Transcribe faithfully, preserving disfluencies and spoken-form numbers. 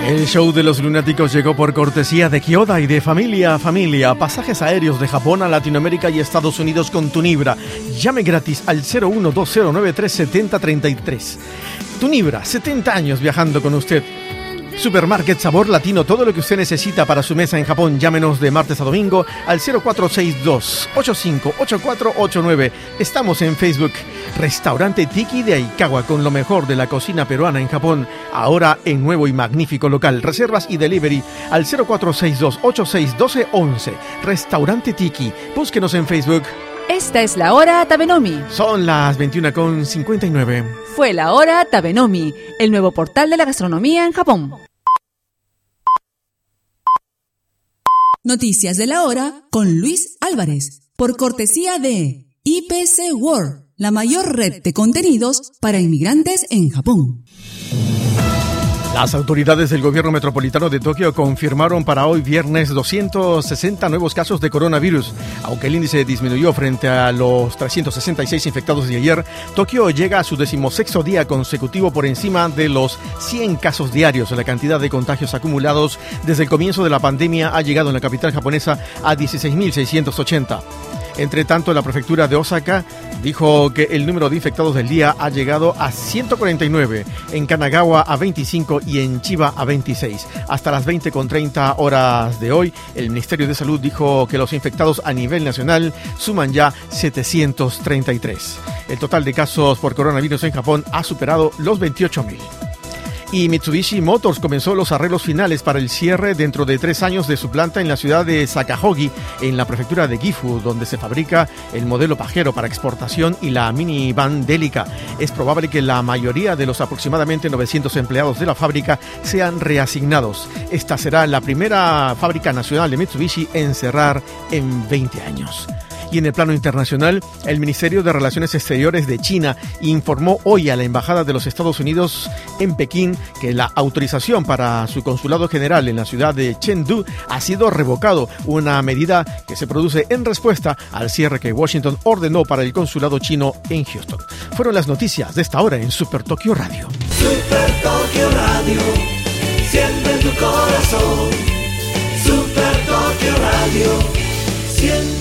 El show de los lunáticos llegó por cortesía de Kyoda y de Familia a Familia. Pasajes aéreos de Japón a Latinoamérica y Estados Unidos con Tunibra. Llame gratis al cero uno dos cero nueve tres siete cero tres tres. Tunibra, setenta años viajando con usted. Supermarket Sabor Latino, todo lo que usted necesita para su mesa en Japón. Llámenos de martes a domingo al cero cuatro seis dos, ocho cinco ocho cuatro ocho nueve. Estamos en Facebook. Restaurante Tiki de Aikawa, con lo mejor de la cocina peruana en Japón. Ahora en nuevo y magnífico local. Reservas y delivery al cero cuatro seis dos, ocho seis uno dos once. Restaurante Tiki. Búsquenos en Facebook. Esta es la hora Tabenomi. Son las veintiuna con cincuenta y nueve. Fue la hora Tabenomi, el nuevo portal de la gastronomía en Japón. Noticias de la hora con Luis Álvarez, por cortesía de I P C World, la mayor red de contenidos para inmigrantes en Japón. Las autoridades del gobierno metropolitano de Tokio confirmaron para hoy viernes doscientos sesenta nuevos casos de coronavirus. Aunque el índice disminuyó frente a los trescientos sesenta y seis infectados de ayer, Tokio llega a su decimosexto día consecutivo por encima de los cien casos diarios. La cantidad de contagios acumulados desde el comienzo de la pandemia ha llegado en la capital japonesa a dieciséis mil seiscientos ochenta. Entre tanto, la prefectura de Osaka dijo que el número de infectados del día ha llegado a ciento cuarenta y nueve, en Kanagawa a veinticinco y en Chiba a veintiséis. Hasta las veinte con treinta horas de hoy, el Ministerio de Salud dijo que los infectados a nivel nacional suman ya setecientos treinta y tres. El total de casos por coronavirus en Japón ha superado los veintiocho mil. Y Mitsubishi Motors comenzó los arreglos finales para el cierre dentro de tres años de su planta en la ciudad de Sakahogi, en la prefectura de Gifu, donde se fabrica el modelo Pajero para exportación y la minivan Delica. Es probable que la mayoría de los aproximadamente novecientos empleados de la fábrica sean reasignados. Esta será la primera fábrica nacional de Mitsubishi en cerrar en veinte años. Y en el plano internacional, el Ministerio de Relaciones Exteriores de China informó hoy a la Embajada de los Estados Unidos en Pekín que la autorización para su consulado general en la ciudad de Chengdu ha sido revocado, una medida que se produce en respuesta al cierre que Washington ordenó para el consulado chino en Houston. Fueron las noticias de esta hora en Super Tokio Radio. Super Tokio Radio, siempre en tu corazón. Super Tokio Radio, siempre.